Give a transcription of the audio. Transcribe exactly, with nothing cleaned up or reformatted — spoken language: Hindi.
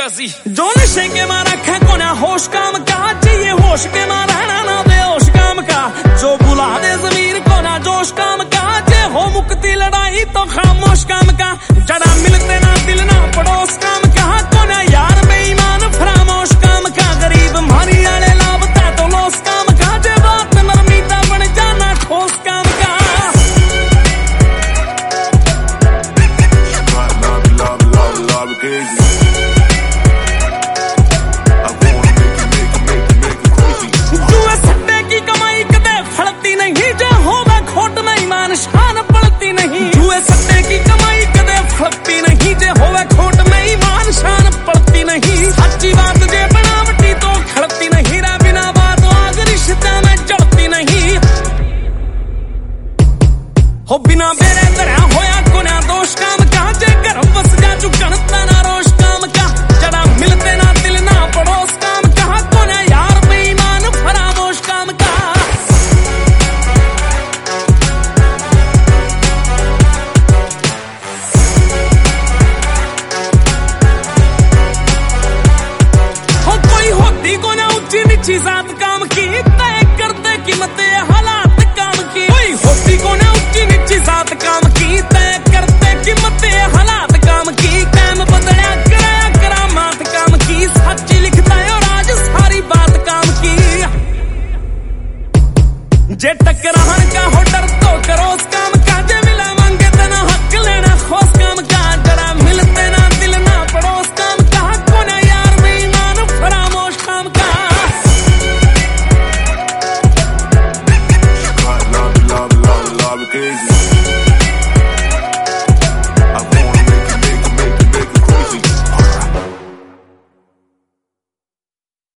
Jersey. जो नशे के मां रखे को ना होश काम का, चाहिए होश के मां रहना ना बेहोश काम का। जो बुला दे जमीर को ना जोश काम का, जे हो मुक्ति लड़ाई तो खामोश काम का। जड़ा मिलते ना दिल ना पड़ोस काम का, को ना यार बेईमान फरामोश काम का। गरीब मारी आले लाभता तो लोस काम का, जे बात नरमीता बन जाना ठोस काम का। जुए सट्टे की कमाई कदे फलती नहीं, जे होवे खोट में ईमान शान पड़ती नहीं। जुए सट्टे की कमाई कदे फलती नहीं, जे होवे खोट में ईमान शान पड़ती नहीं। सच्ची बात जे बनावटी तो खड़ती नहीं, रा बिना बात आग रिश्ता में जड़ती नहीं। हो बिना बेरे तरह होया कोना दोष काम का, जे घर बस जा चुकन तना रोश काम का। जरा मिलते ना दिल ना पड़ोस काम का, कोना यार बेईमान फरामोश काम का। हो कोई होती को ना ऊंची नीची जात काम की, तय करते कीमते हालात काम की। कोई होती को ना ऊंची नीची जात काम की, तय करते कीमते हालात काम की। काम बदलिया कराया करामात काम की, सच्ची लिखता है और आज सारी बात काम की। जे टकराहन का हो डरता